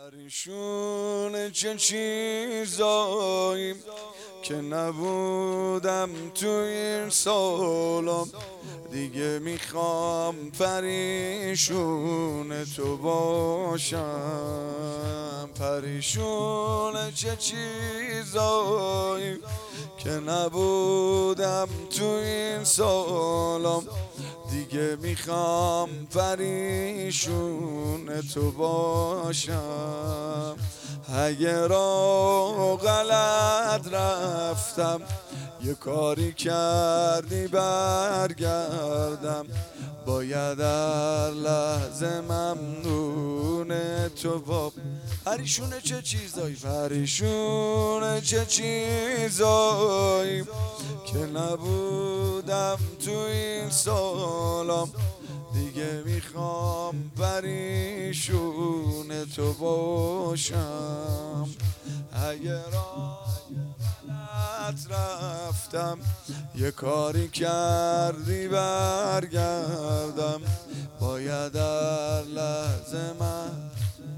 پریشون چه چیزایی که نبودم تو این سالم، دیگه میخوام پریشون تو باشم. پریشون چه چیزایی که نبودم تو این سالم، دیگه میخوام پریشون تو باشم. اگه را غلط رفتم، یه کاری کردی برگردم، باید هر لحظه ممنون تو باب. پریشون چه چیزایی، پریشون چه چیزایی که نبودم تو این سالم، دیگه میخوام پریشون تو باشم. اگه را غلط رفتم، یه کاری کردی برگردم، باید هر لحظه من.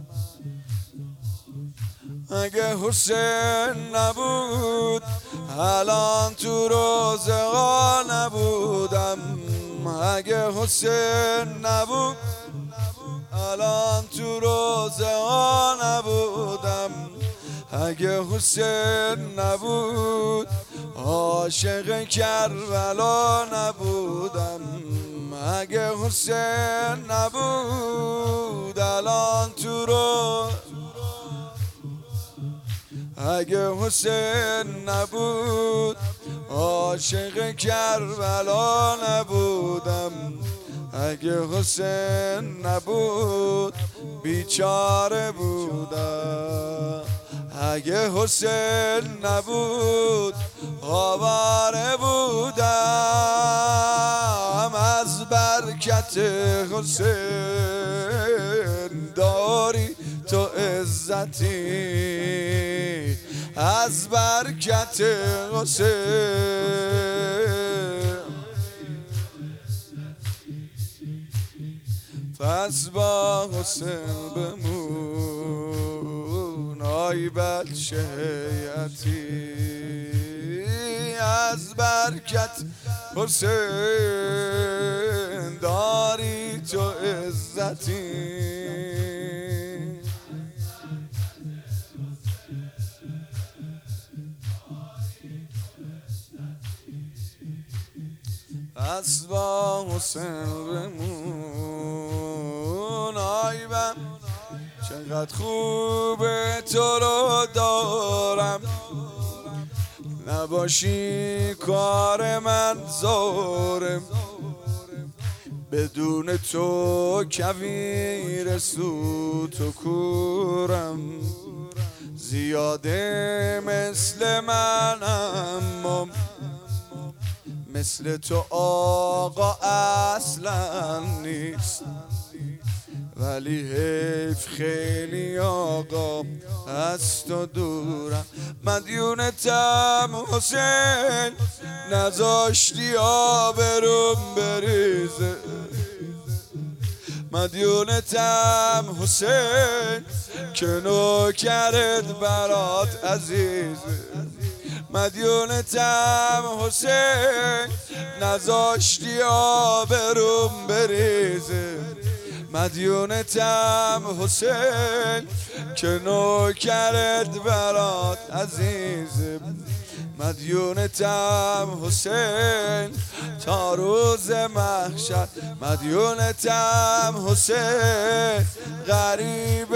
اگه حسین نبود الان تو روزگار نبودم. اگه حسین نبود الان تو روزگار نبودم. اگه حسین نبود عاشق کربلا نبودم. اگه حسین نبود الان تو اگه حسین نبود عاشق کربلا نبودم. اگه حسین نبود بیچاره بودم. اگه حسین نبود آواره بودم. از برکت حسین داری تو عزتی، از برکت حسین. پس با حسین بمون آی بچه حیاتی، از برکت حسین داری تو عزتی. پس با حسین بمون آی بم، چقدر خوبه تو رو دارم، نباشی کار من زارم. بدون تو کویر سوت و کورم، زیاده مثل من اما مثل تو آقا اصلا نیست. ولی حیف خیلی آقا از تو دورم. مدیونتم حسین نذاشتی آبروم بریزه. مدیونتم حسین که نوکرت برات عزیزه. مدیونتم حسین نذاشتی آبروم بریزه. مدیونتم حسین که نوکرت برات عزیزه. مدیونتم حسین تا روز محشر. مدیونتم حسین غریب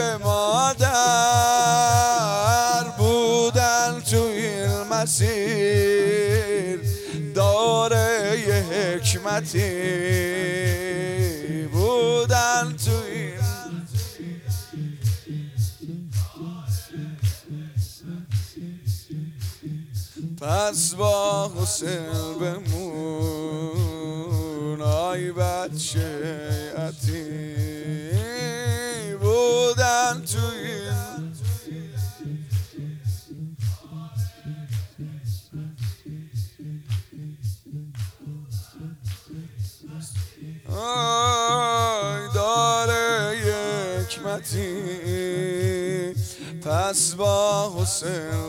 مادر بودن تو این مسیر، داره یه حکمتی بودن تو این. پس با حسین بمون آی بچه حیاتی، بودن تو این. آی داره یک حکمتی پس با حسین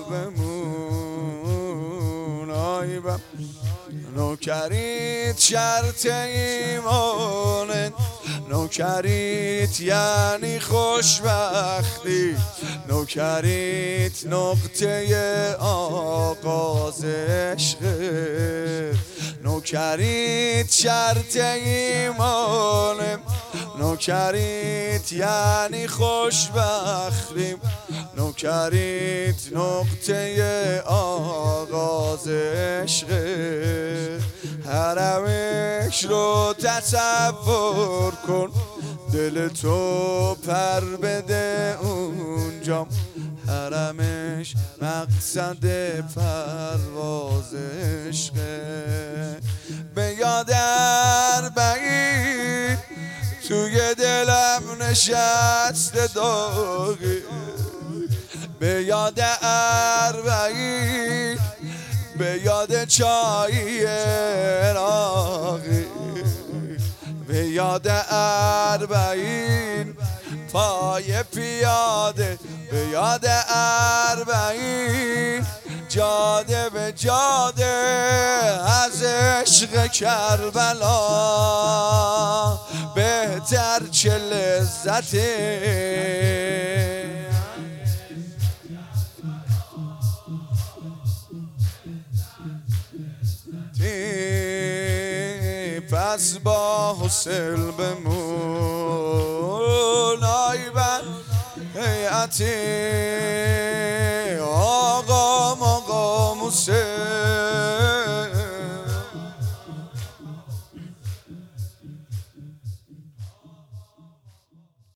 بمون. آی بم نوکریت شرط ایمانه، نوکریت یعنی خوشبختی، نوکریت نقطه آغاز عشقه، نوکریت شرط ایمانه، نوکریت یعنی خوشبختی، نوکریت نقطه آغاز عشقه. حرمش رو تصور کن، دل تو پر بده اونجا، حرمش مقصد پرواز عشقه. به یاد اربعین توی دلم نشسته داغی، به یاد اربعین، به یاد چای عراقی، به یاد اربعین پای پیاده، به یاد اربعین جاده به جاده از عشق کربلا، بهتر چه لذته. پس با حسین بمون. آی بر هیئتی